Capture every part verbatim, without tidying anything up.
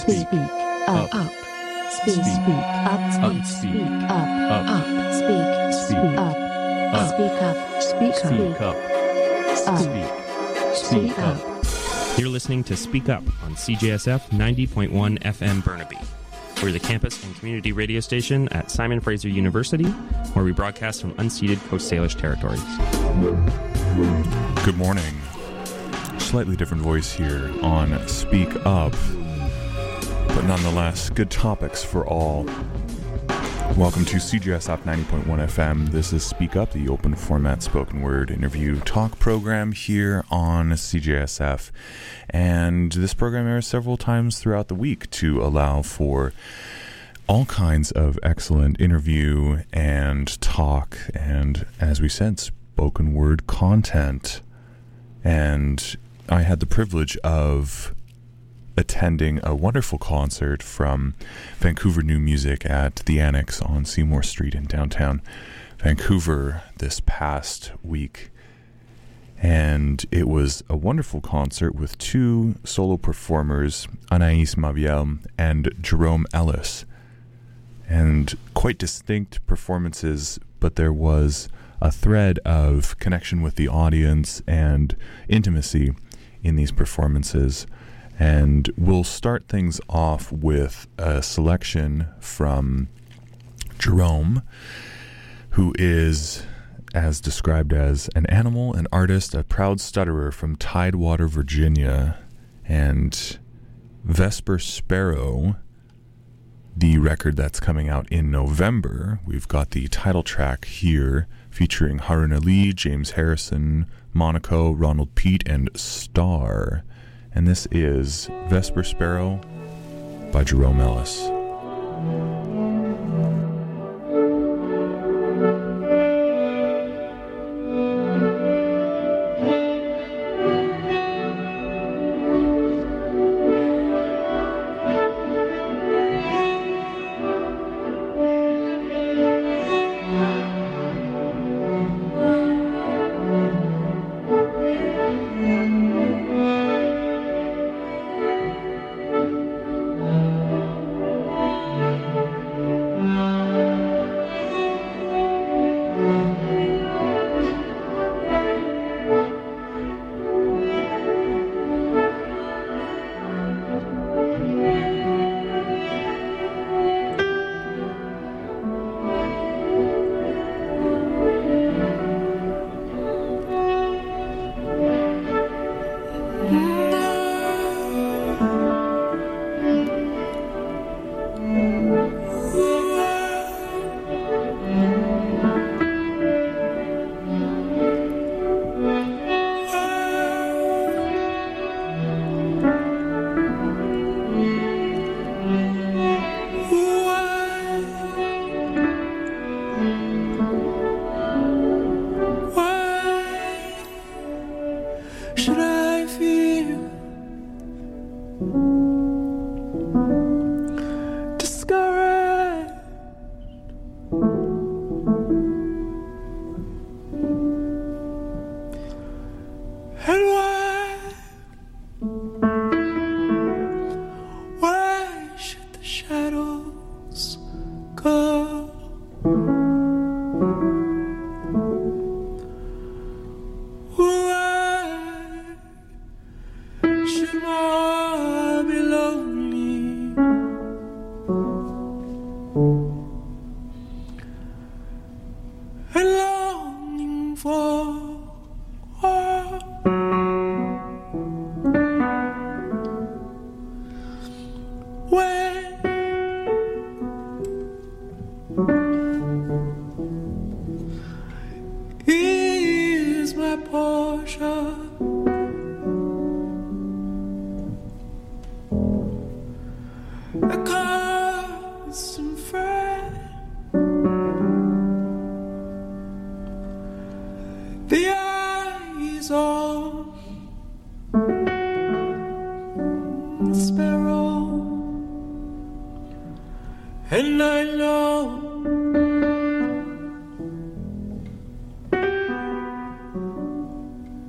Speak up. Up. Speak up. Speak up. Up. Speak. Speak up. Speak up. Speak up. Speak. Speak up. You're listening to Speak Up on C J S F ninety point one F M Burnaby. We're the campus and community radio station at Simon Fraser University, where we broadcast from unceded Coast Salish territories. Good morning. Slightly different voice here on Speak Up, but nonetheless, good topics for all. Welcome to C J S F ninety point one F M. This is Speak Up, the open format spoken word interview talk program here on C J S F. And this program airs several times throughout the week to allow for all kinds of excellent interview and talk and, as we said, spoken word content. And I had the privilege of attending a wonderful concert from Vancouver New Music at the Annex on Seymour Street in downtown Vancouver this past week. And it was a wonderful concert with two solo performers, Anaïs Mabiel and Jerome Ellis. And quite distinct performances, but there was a thread of connection with the audience and intimacy in these performances. And we'll start things off with a selection from Jerome, who is, as described as an animal, an artist, a proud stutterer from Tidewater, Virginia, and Vesper Sparrow, the record that's coming out in November. We've got the title track here featuring Harun Ali, James Harrison, Monaco, Ronald Pete, and Star. And this is Vesper Sparrow by Jerome Ellis.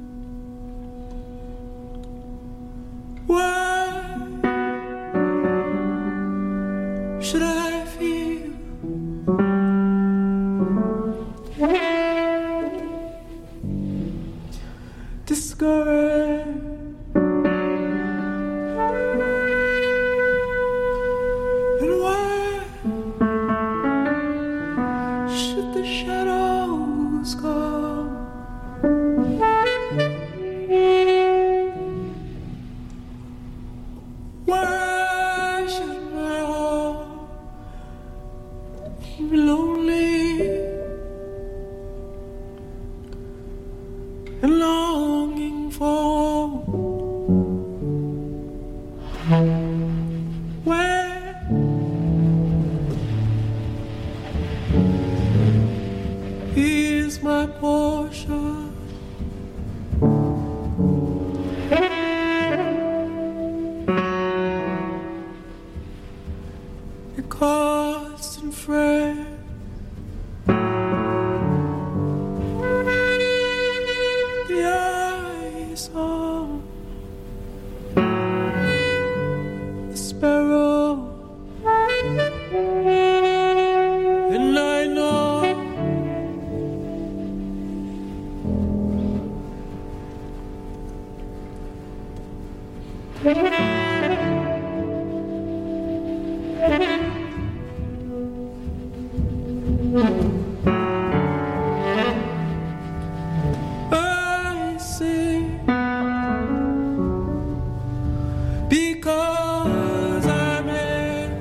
Why Why should my heart be lonely and longing for where is my portion? Constant friend, the eyes of the sparrow, and I know I sing because I'm here.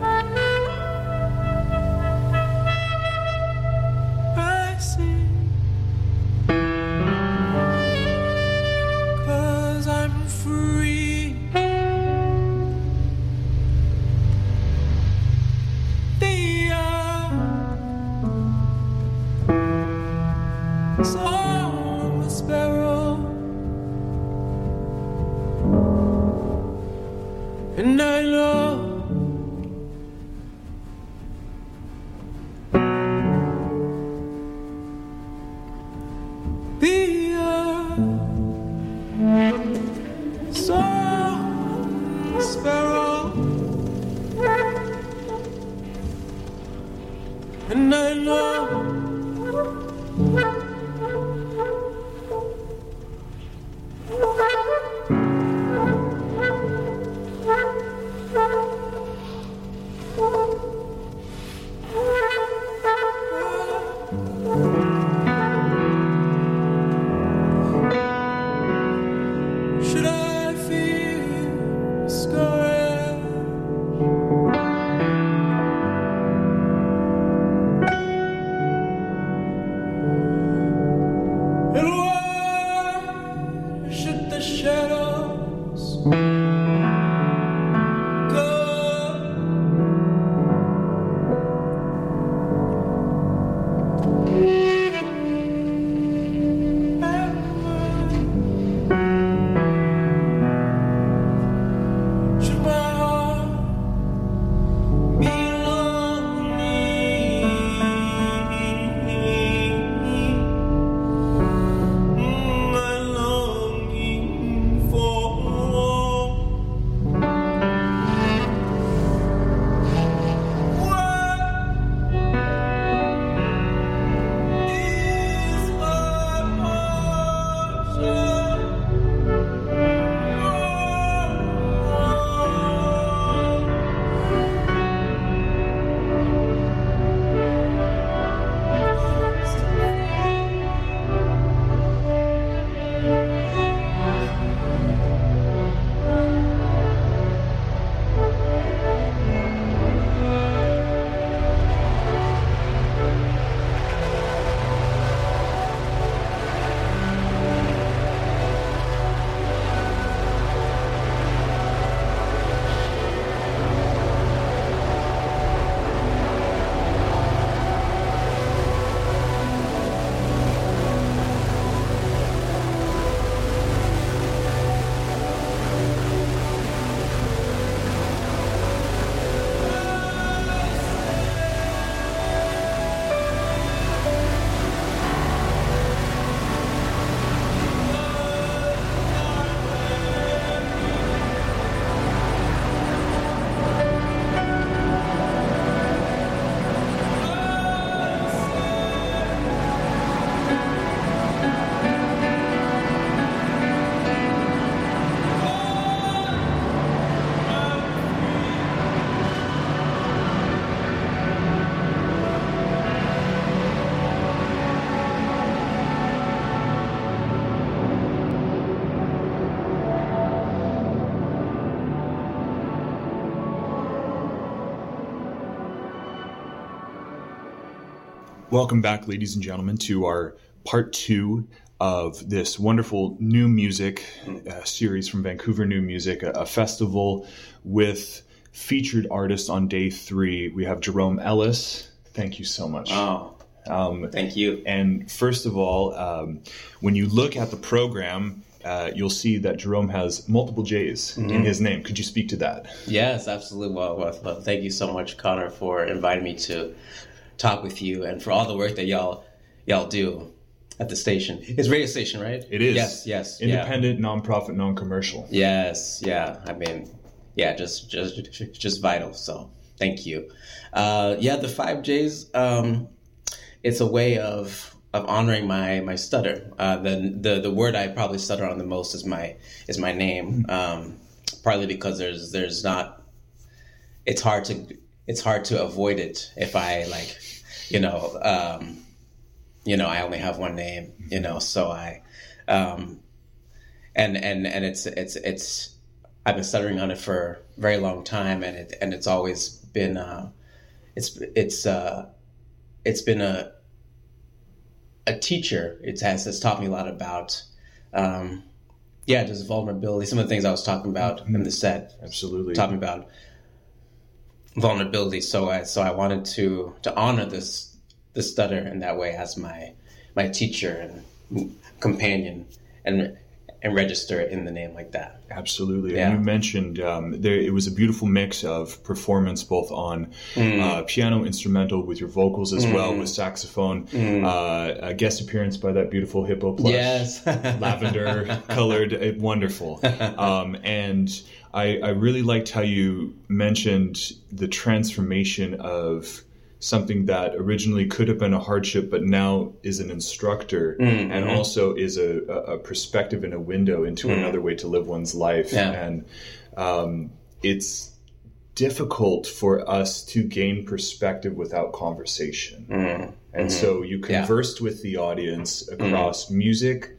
I sing because I'm free. The uh, song of the sparrow, and I love the uh, song of the sparrow, and I love should I feel scared? Welcome back, ladies and gentlemen, to our part two of this wonderful new music uh, series from Vancouver New Music, a, a festival with featured artists on day three. We have Jerome Ellis. Thank you so much. Oh, um, thank you. And first of all, um, when you look at the program, uh, you'll see that Jerome has multiple J's mm-hmm. in his name. Could you speak to that? Yes, absolutely. Well, well, well, thank you so much, Connor, for inviting me to talk with you and for all the work that y'all y'all do at the station. It's a radio station, right? It is. Yes, yes. Independent, yeah. non-profit, non-commercial. Yes, yeah. I mean, yeah, just just just vital. So thank you. Uh, yeah, the five J's. Um, it's a way of of honoring my my stutter. Uh, the the the word I probably stutter on the most is my is my name. Um, partly because there's there's not. It's hard to it's hard to avoid it if I like, you know. Um, You know, I only have one name, you know, so I, um, and, and, and it's, it's, it's, I've been stuttering on it for a very long time, and it, and it's always been, uh, it's, it's, uh, it's been a, a teacher. It has, it's taught me a lot about, um, yeah, just vulnerability. Some of the things I was talking about mm-hmm. in the set. Absolutely. Taught me about vulnerability. So I, so I wanted to, to honor this, the stutter in that way as my my teacher and companion, and and register it in the name like that. Absolutely. Yeah. And you mentioned um, there it was a beautiful mix of performance, both on mm. uh, piano, instrumental, with your vocals as mm. well, with saxophone, mm. uh, a guest appearance by that beautiful hippo plush, yes. lavender colored, uh, wonderful. Um, and I, I really liked how you mentioned the transformation of something that originally could have been a hardship, but now is an instructor, mm-hmm. and also is a, a perspective and a window into mm-hmm. another way to live one's life. Yeah. And um, it's difficult for us to gain perspective without conversation. Mm-hmm. And mm-hmm. so you conversed yeah. with the audience across mm-hmm. music,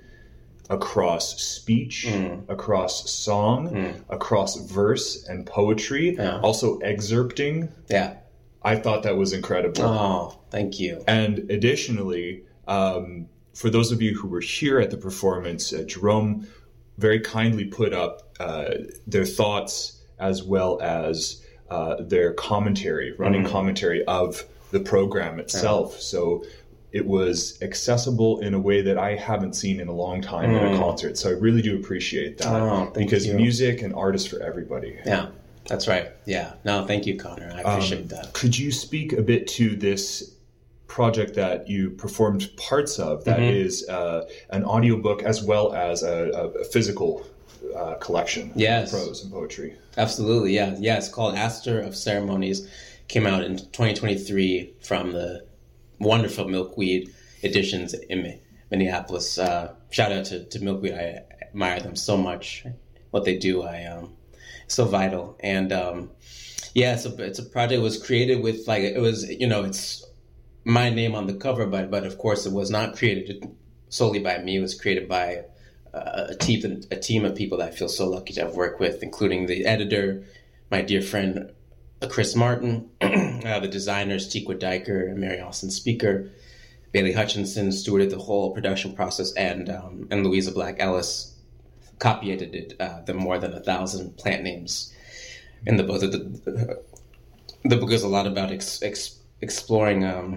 across speech, mm. across song, mm. across verse and poetry, yeah. also excerpting. Yeah. I thought that was incredible. Oh, thank you. And additionally, um, for those of you who were here at the performance, uh, Jerome very kindly put up uh, their thoughts as well as uh, their commentary, running mm. commentary of the program itself. Yeah. So it was accessible in a way that I haven't seen in a long time mm. at a concert. So I really do appreciate that. Oh, thank because you. Music and art is for everybody. Yeah. That's right. Yeah. No, thank you, Connor. I appreciate um, that. Could you speak a bit to this project that you performed parts of that mm-hmm. is uh, an audiobook as well as a, a physical uh, collection yes. of prose and poetry? Absolutely. Yeah. Yeah. It's called Aster of Ceremonies. Came out in twenty twenty-three from the wonderful Milkweed Editions in Minneapolis. Uh, shout out to, to Milkweed. I admire them so much. What they do, I um. so vital. And um yeah so it's a project that was created with, like, it was, you know, it's my name on the cover, but but of course it was not created solely by me. It was created by uh, a team a team of people that I feel so lucky to have worked with, including the editor, my dear friend Chris Martin, uh, the designers Tikwa Diker and Mary Austin Speaker, Bailey Hutchinson stewarded the whole production process, and um, and Louisa Black Ellis copy edited uh, the more than a thousand plant names in the book. The, the, the book is a lot about ex, ex, exploring um,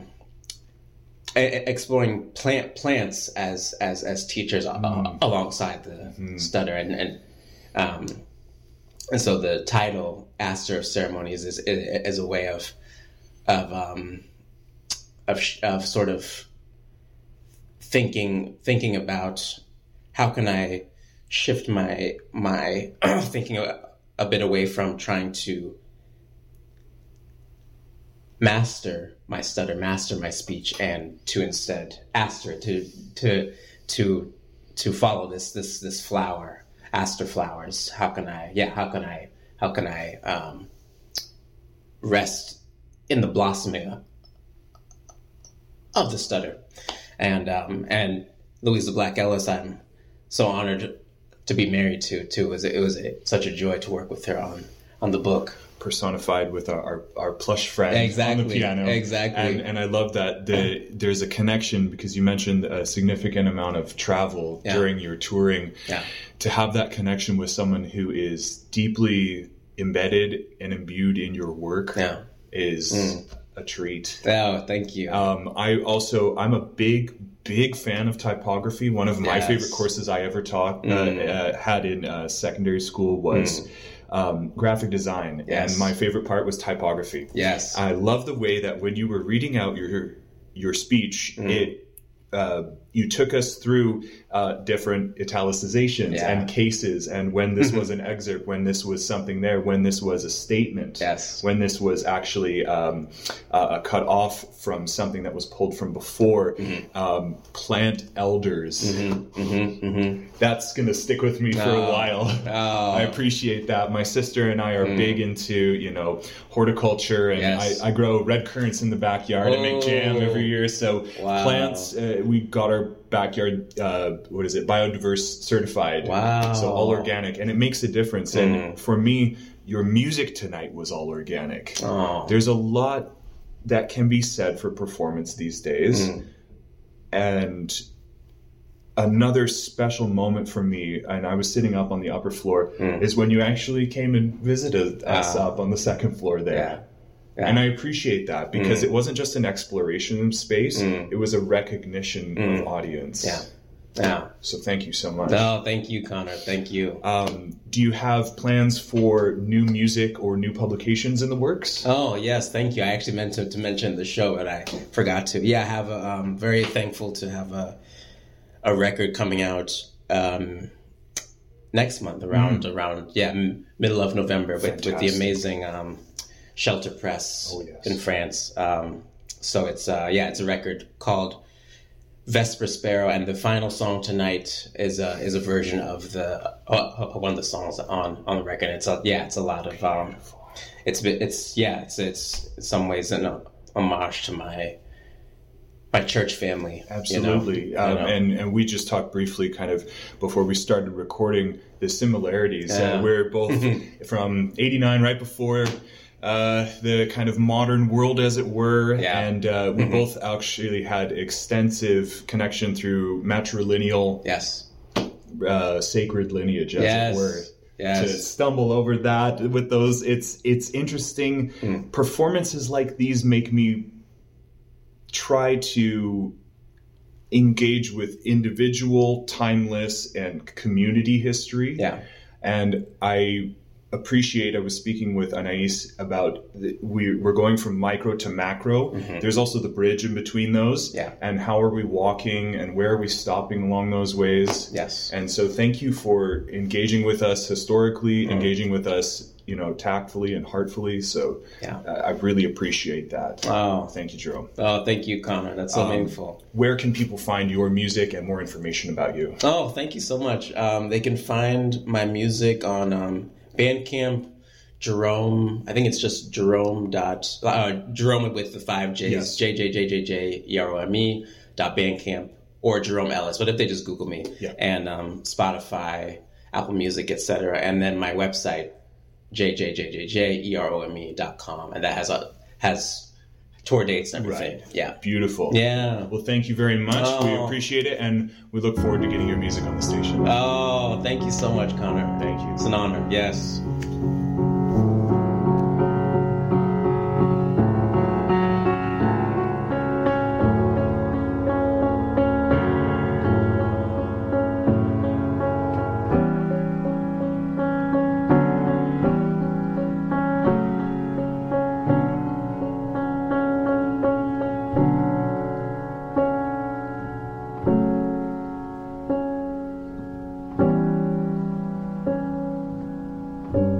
exploring plant plants as as as teachers mm. uh, alongside the mm. stutter, and and um, and so the title Aster of Ceremonies is is a way of of um, of of sort of thinking thinking about how can I shift my my thinking a, a bit away from trying to master my stutter, master my speech, and to instead aster to to to to follow this this this flower, aster flowers. How can I yeah how can I how can I um, rest in the blossoming of the stutter, and um, and Louisa Black Ellis, I'm so honored to be married to too. It was it was a, such a joy to work with her on on the book. Personified with our, our, our plush friend Exactly, on the piano. exactly. And, and I love that the, there's a connection because you mentioned a significant amount of travel Yeah. during your touring. Yeah. To have that connection with someone who is deeply embedded and imbued in your work Yeah. is Mm. a treat. Oh, thank you. Um, I also, I'm a big, big fan of typography. One of my Yes. favorite courses I ever taught, uh, Mm. uh, had in uh, secondary school was Mm. um, graphic design. Yes. And my favorite part was typography. Yes. I love the way that when you were reading out your your speech, Mm. it uh, you took us through uh, different italicizations Yeah. and cases, and when this was an excerpt, when this was something there, when this was a statement, Yes. when this was actually um, uh, a cut off from something that was pulled from before. Mm-hmm. Um, plant elders. Mm-hmm, mm-hmm, mm-hmm. That's going to stick with me for Oh. a while. Oh. I appreciate that. My sister and I are big into, you know, horticulture, and Yes. I, I grow red currants in the backyard and make jam Oh. every year. So Wow. plants, uh, we got our backyard, uh, what is it, biodiverse certified. Wow. So all organic, and it makes a difference. And Mm. for me, your music tonight was all organic. Oh. There's a lot that can be said for performance these days. Mm. And another special moment for me, and I was sitting up on the upper floor, Mm. is when you actually came and visited us Ah. up on the second floor there. Yeah. Yeah. And I appreciate that because Mm. it wasn't just an exploration of space, Mm. it was a recognition Mm. of audience. Yeah. Yeah. So thank you so much. Oh, thank you, Connor. Thank you. Um, do you have plans for new music or new publications in the works? Oh, yes, thank you. I actually meant to, to mention the show, but I forgot to. Yeah, I have a, um, very thankful to have a a record coming out um, next month, around around yeah m- middle of November, with, with the Fantastic. amazing um, Shelter Press Oh, yes. in France. Um, so it's uh, yeah, it's a record called Vesper Sparrow, and the final song tonight is a is a version of the uh, one of the songs on on the record. It's a, yeah, it's a lot of um, it's it's yeah, it's it's in some ways an homage to my my church family. Absolutely. you know? Um, You know? and, and we just talked briefly kind of before we started recording the similarities. Yeah. Uh, we're both from eighty-nine, right before uh, the kind of modern world, as it were. Yeah. And uh, we both actually had extensive connection through matrilineal, yes, uh, sacred lineage, as yes, it were. yes. To stumble over that with those, it's it's interesting. Mm. Performances like these make me try to engage with individual, timeless, and community history. Yeah. And I appreciate, I was speaking with Anais about, the, we, we're going from micro to macro. Mhm. There's also the bridge in between those. Yeah. And how are we walking and where are we stopping along those ways? Yes. And so thank you for engaging with us historically, Mm. engaging with us, you know, tactfully and heartfully. So Yeah. uh, I really appreciate that. Oh, Thank you, Jerome. oh, thank you, Connor. That's so Um, meaningful. Where can people find your music and more information about you? Oh, thank you so much. Um, they can find my music on um, Bandcamp. Jerome, I think it's just Jerome dot uh, Jerome with the five J's, Yes. J J J J J E R O M E dot Bandcamp, or Jerome Ellis. But if they just Google me, Yeah. and um, Spotify, Apple Music, et cetera, and then my website, J J J J J E R O M E dot com, and that has a has tour dates and everything. Right. Yeah, Beautiful. yeah. Well, thank you very much. We Oh. appreciate it, and we look forward to getting your music on the station. Oh, thank you so much, Connor. Thank you. It's an honor. Yes. Up,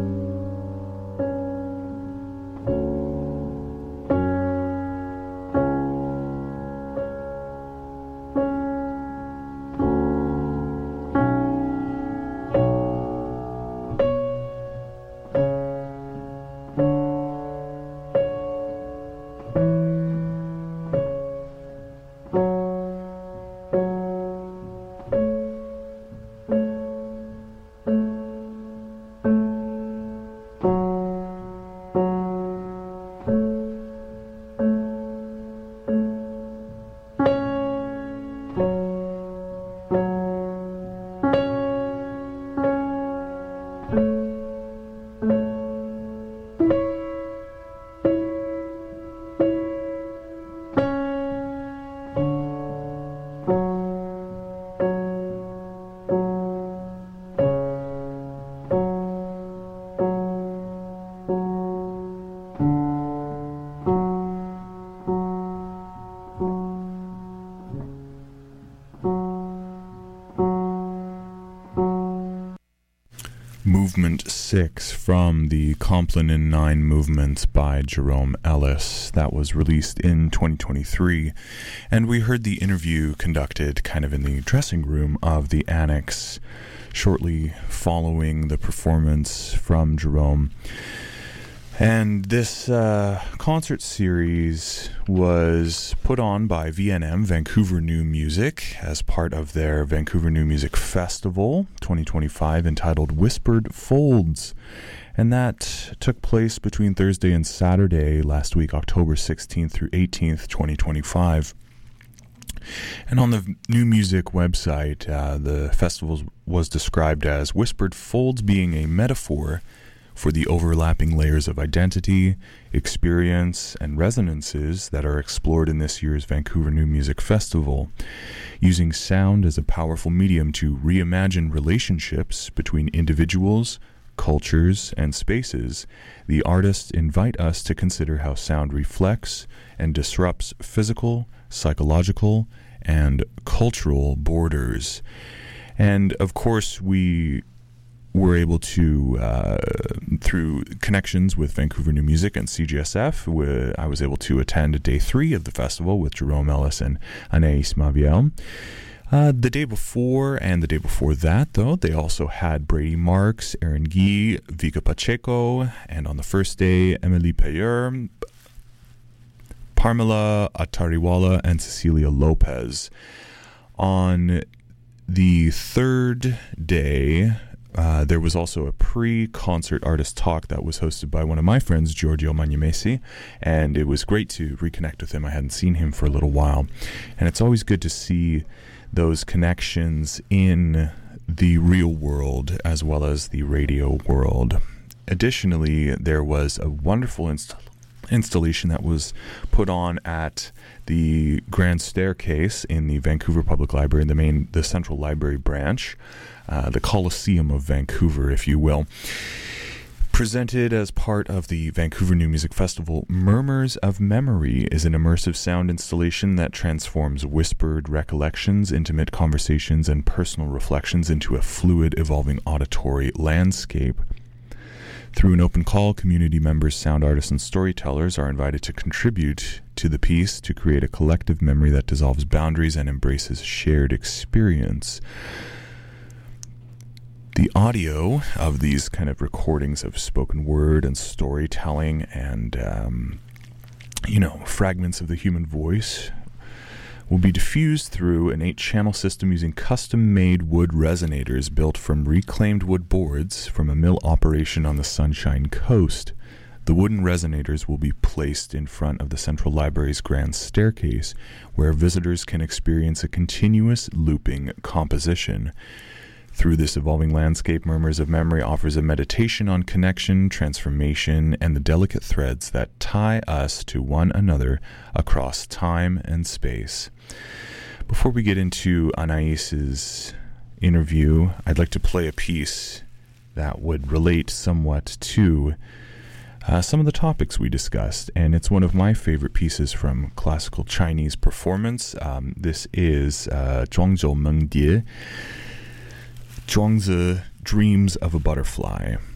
six from the Compline in Nine movement by Jerome Ellis that was released in twenty twenty-three. And we heard the interview conducted kind of in the dressing room of the Annex shortly following the performance from Jerome. And this uh, concert series was put on by V N M, Vancouver New Music, as part of their Vancouver New Music Festival twenty twenty-five, entitled Whispered Folds. And that took place between Thursday and Saturday last week, October sixteenth through eighteenth, twenty twenty-five. And on the New Music website, uh, the festival was described as Whispered Folds being a metaphor for the overlapping layers of identity, experience, and resonances that are explored in this year's Vancouver New Music Festival. Using sound as a powerful medium to reimagine relationships between individuals, cultures, and spaces, the artists invite us to consider how sound reflects and disrupts physical, psychological, and cultural borders. And of course, we were able to, uh, through connections with Vancouver New Music and C G S F, we, I was able to attend day three of the festival with Jerome Ellis and Anaïs Maviel. Uh, the day before and the day before that, though, they also had Brady Marks, Aaron Guy, Vika Pacheco, and on the first day, Emily Payeur, Parmela Atariwala, and Cecilia Lopez. On the third day, Uh, there was also a pre-concert artist talk that was hosted by one of my friends, Giorgio Magnamesi, and it was great to reconnect with him. I hadn't seen him for a little while, and it's always good to see those connections in the real world as well as the radio world. Additionally, there was a wonderful inst- installation that was put on at the Grand Staircase in the Vancouver Public Library, the main, the Central Library branch. Uh, the Coliseum of Vancouver, if you will. Presented as part of the Vancouver New Music Festival, Murmurs of Memory is an immersive sound installation that transforms whispered recollections, intimate conversations, and personal reflections into a fluid, evolving auditory landscape. Through an open call, community members, sound artists, and storytellers are invited to contribute to the piece to create a collective memory that dissolves boundaries and embraces shared experience. The audio of these kind of recordings of spoken word and storytelling and, um, you know, fragments of the human voice will be diffused through an eight-channel system using custom-made wood resonators built from reclaimed wood boards from a mill operation on the Sunshine Coast. The wooden resonators will be placed in front of the Central Library's Grand Staircase, where visitors can experience a continuous looping composition. Through this evolving landscape, Murmurs of Memory offers a meditation on connection, transformation, and the delicate threads that tie us to one another across time and space. Before we get into Anaïs's interview, I'd like to play a piece that would relate somewhat to uh, some of the topics we discussed, and it's one of my favorite pieces from classical Chinese performance. Um, this is uh, Zhuangzhou Mengdie, Zhuangzi, Dreams of a Butterfly.